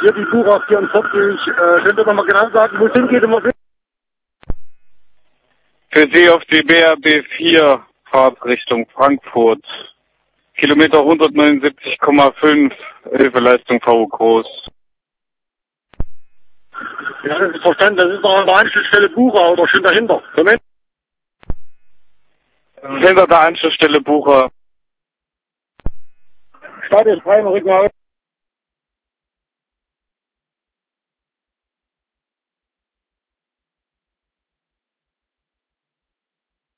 Hier die Bucher 44. Könnt ihr nochmal genau sagen, wo es hingeht und was ist? Für Sie auf die BRB 4 Fahrt Richtung Frankfurt. Kilometer 179,5, Hilfeleistung VU Groß. Ja, das ist verstanden. Das ist noch an der Anschlussstelle Bucher oder schon dahinter. Moment. Hinter der Anschlussstelle Bucher. Start ist frei, rück mal aus.